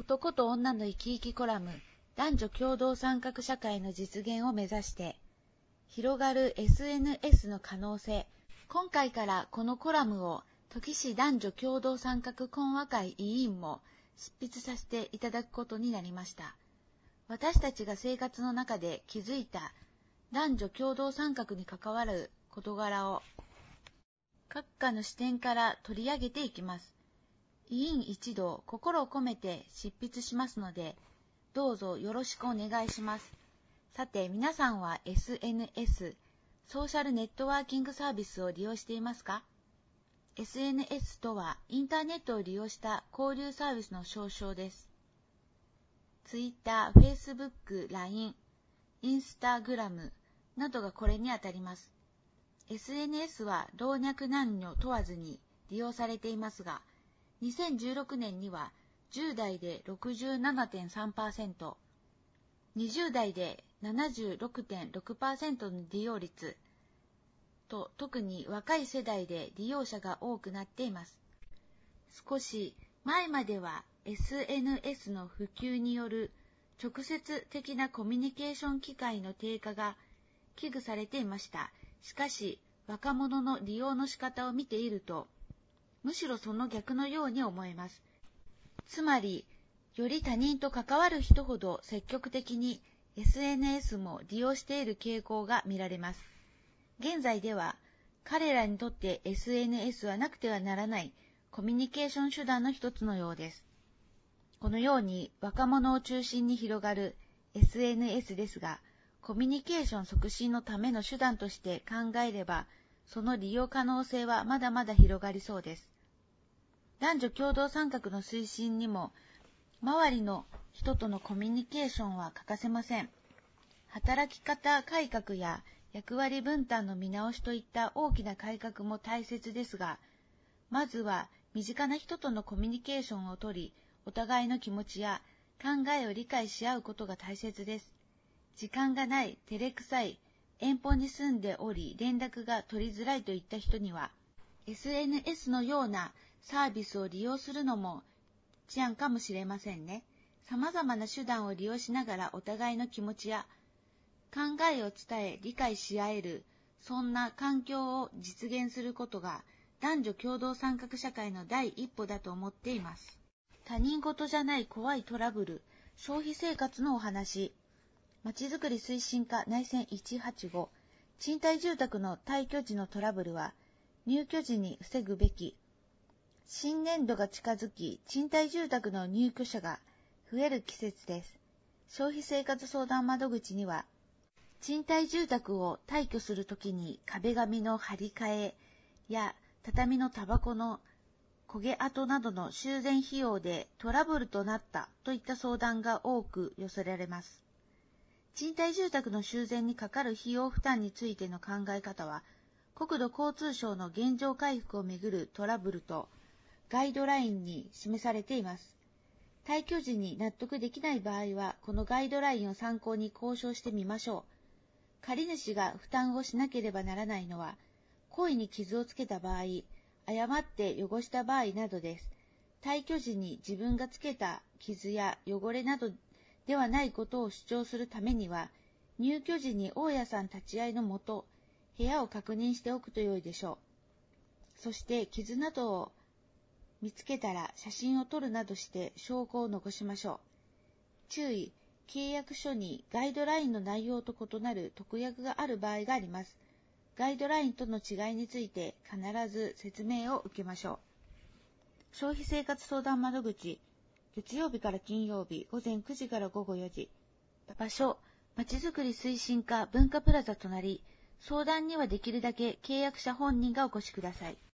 男と女の生き生きコラム、男女共同参画社会の実現を目指して、広がる SNS の可能性。今回からこのコラムを土岐市男女共同参画懇話会委員も執筆させていただくことになりました。私たちが生活の中で気づいた男女共同参画に関わる事柄を各家の視点から取り上げていきます。委員一同心を込めて執筆しますので、どうぞよろしくお願いします。さて、皆さんは SNS、ソーシャルネットワーキングサービスを利用していますか？ SNS とはインターネットを利用した交流サービスの総称です。Twitter、Facebook、LINE、Instagram などがこれにあたります。SNS は老若男女問わずに利用されていますが、2016年には10代で 67.3%、20代で 76.6% の利用率と、特に若い世代で利用者が多くなっています。少し前までは SNS の普及による直接的なコミュニケーション機会の低下が危惧されていました。しかし、若者の利用の仕方を見ていると、むしろその逆のように思えます。つまり、より他人と関わる人ほど積極的に SNS も利用している傾向が見られます。現在では、彼らにとって SNS はなくてはならないコミュニケーション手段の一つのようです。このように若者を中心に広がる SNS ですが、コミュニケーション促進のための手段として考えれば、その利用可能性はまだまだ広がりそうです。男女共同参画の推進にも、周りの人とのコミュニケーションは欠かせません。働き方改革や役割分担の見直しといった大きな改革も大切ですが、まずは身近な人とのコミュニケーションをとり、お互いの気持ちや考えを理解し合うことが大切です。時間がない、照れくさい、遠方に住んでおり連絡が取りづらいといった人には、SNS のようなサービスを利用するのも思案かもしれませんね。様々な手段を利用しながらお互いの気持ちや考えを伝え理解し合える、そんな環境を実現することが男女共同参画社会の第一歩だと思っています。他人事じゃない怖いトラブル、消費生活のお話。まちづくり推進課内線185、賃貸住宅の退去時のトラブルは入居時に防ぐべき。新年度が近づき、賃貸住宅の入居者が増える季節です。消費生活相談窓口には、賃貸住宅を退去するときに壁紙の張り替えや畳のタバコの焦げ跡などの修繕費用でトラブルとなったといった相談が多く寄せられます。賃貸住宅の修繕にかかる費用負担についての考え方は、国土交通省の原状回復をめぐるトラブルとガイドラインに示されています。退去時に納得できない場合は、このガイドラインを参考に交渉してみましょう。借り主が負担をしなければならないのは、故意に傷をつけた場合、誤って汚した場合などです。退去時に自分がつけた傷や汚れなどではないことを主張するためには、入居時に大家さん立ち会いのもと、部屋を確認しておくと良いでしょう。そして傷などを見つけたら写真を撮るなどして証拠を残しましょう。注意、契約書にガイドラインの内容と異なる特約がある場合があります。ガイドラインとの違いについて必ず説明を受けましょう。消費生活相談窓口、月曜日から金曜日午前9時から午後4時。場所、まちづくり推進課文化プラザ隣。相談にはできるだけ契約者本人がお越しください。